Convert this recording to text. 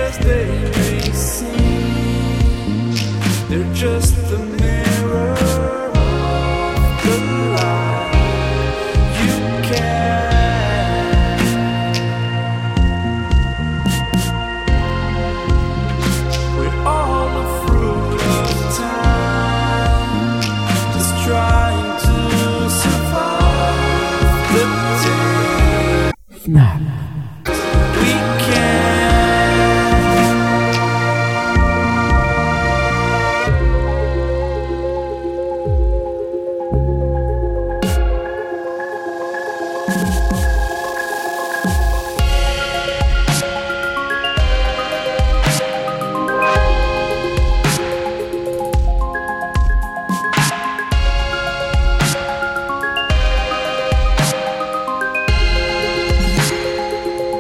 as they may seem, they're just the mirror of the light you carry. We're all the fruit of time, just trying to survive the day. Snap.